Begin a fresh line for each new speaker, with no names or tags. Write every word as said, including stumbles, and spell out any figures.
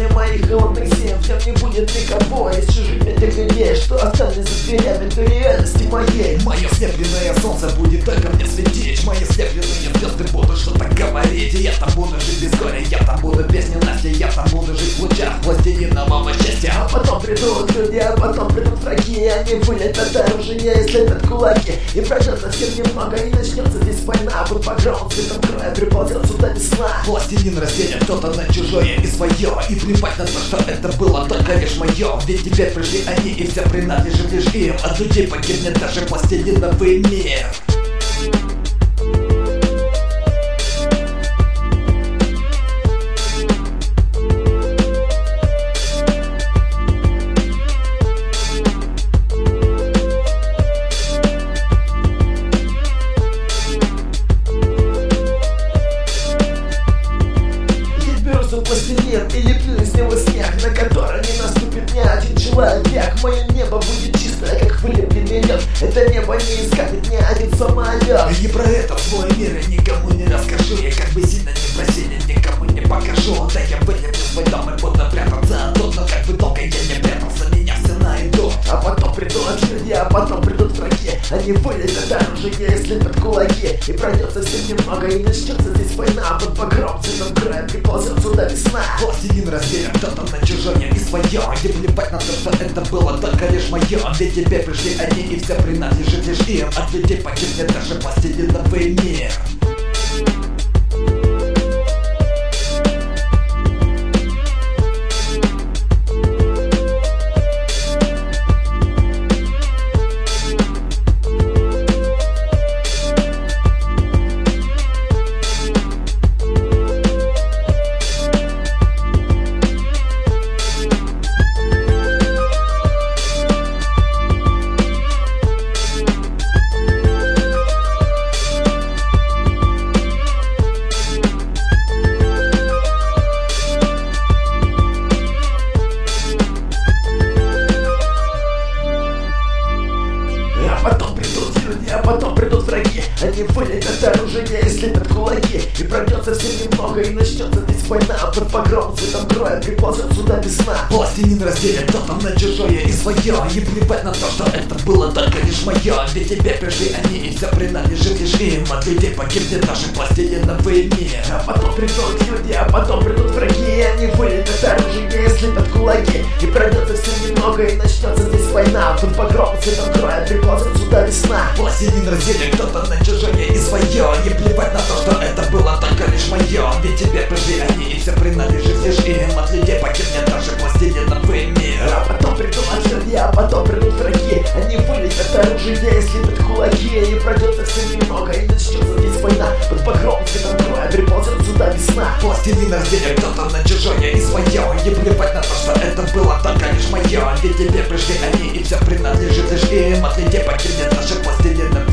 После моих холодных зим в нем не будет никого из чужих мне тех людей, что остались за дверями той реальности моей.
Мое слепленное солнце будет только мне светить, мои слепленные звезды будут что-то говорить. И я там буду жить без горя, я там буду песни Насти, я там буду жить в лучах властелинового счастья.
А потом придут люди, а потом придут враги, и они вылетят оружие и слепят кулаки. И пройдет совсем немного, и начнется здесь война. Под багровым цветом края приползет сюда весна.
Властелин разделит кто-то на чужое и свое, и плевать на то, что это было только лишь мое. Ведь теперь пришли они, и вся принадлежит лишь им. От людей погибнет даже пластилиновый мир.
Пластилин и леплю из него снег, на который не наступит ни один человек век. Мое небо будет чистое, как вылепленный лед. Это небо не искатит ни один самолет.
И про это в свой мир я никому не расскажу. Я как бы сильно не просили, никому не покажу. Да я вылеплю свой дом и буду прятаться тут, но как бы долго я не прятался, меня все найдут.
А потом придут люди, а потом придут враги. Они вылетят оружие и слепят кулаки. И пройдет совсем немного, и начнется здесь война. Под багровым цветом края приползет сюда весна.
Властелин разделит кто-то на чужое и свое, и плевать на то, что это было только лишь мое. Ведь теперь пришли они, и все принадлежит лишь им. От людей погибнет даже пластилиновый мир.
А потом придут враги, они вылетят оружие и слепят кулаки. И пройдет совсем немного, и начнется здесь война. Под багровым цветом кроя приползет сюда весна.
Властелин разделит кто-то на чужое и свое, и плевать на то, что это было только лишь мое. Ведь теперь пришли они, и все принадлежит лишь им. От людей погибнет даже пластилиновый мир.
А потом придут люди, а потом придут враги, и они вылетят оружие и слепят кулаки. И пройдет совсем немного, и начнется здесь война. Под багровым цветом кроя приползет сюда весна.
Властелин разделит кто-то на чужое и свое, и плевать на то, что это было только лишь мое. Ведь теперь пришли они, и все принадлежит лишь им. От людей погибнет даже пластилиновый мир.
А потом придут люди, а потом придут враги, они вылетят оружие и слепят кулаки. И пройдет совсем немного, и начнется здесь война. Под багровым цветом кроя приползет сюда весна.
Властелин разделит кто-то на чужое и свое, и плевать на то, что это было только лишь мое. Ведь теперь пришли они, и все принадлежит лишь им. От людей погибнет даже пластилиновый мир.